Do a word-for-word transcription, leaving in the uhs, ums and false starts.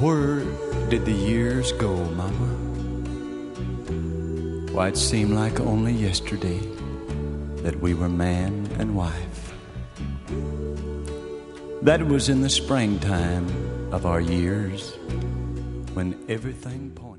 where did the years go, Mama? Why, it seemed like only yesterday that we were man and wife. That was in the springtime of our years, when everything pointed